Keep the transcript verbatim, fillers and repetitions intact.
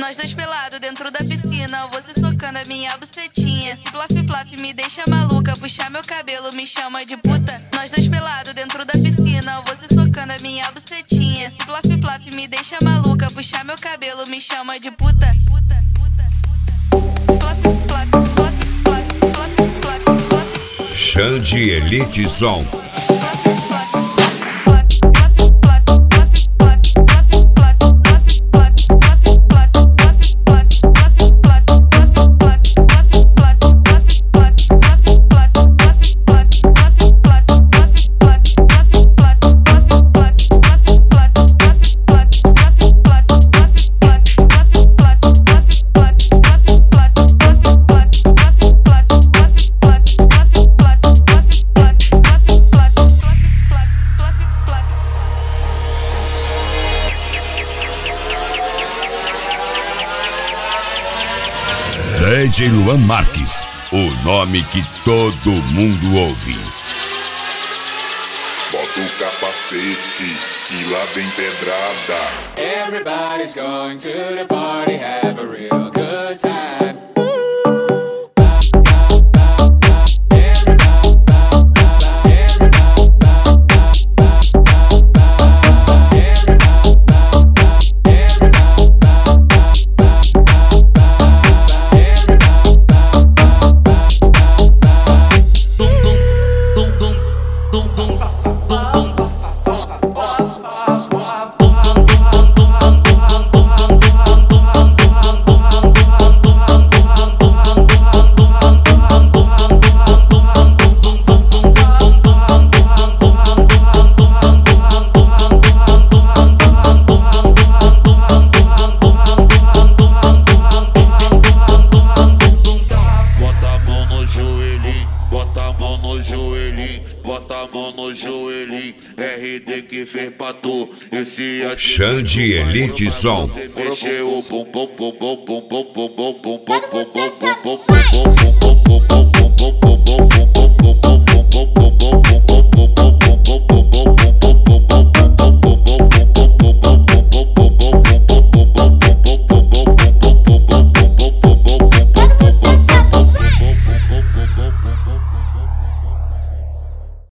Nós dois pelados dentro da piscina, você socando a minha bucetinha. Esse plaf plaf me deixa maluca, puxar meu cabelo me chama de puta. Nós dois pelados dentro da piscina, você socando a minha bucetinha. Esse plaf plaf me deixa maluca, puxar meu cabelo me chama de puta. Puta, puta, puta. Plaf plaf plaf plaf plaf plaf plaf. Xande Elite Som. D J Luan Marques, o nome que todo mundo ouve. Bota o capacete e lá vem pedrada. Everybody's going to the party, have a real good time. R D que fez pra tu, esse Xande Elite Som. Mexeu o bom bom bom bom bom bom bom bom bom bom bom bom bom.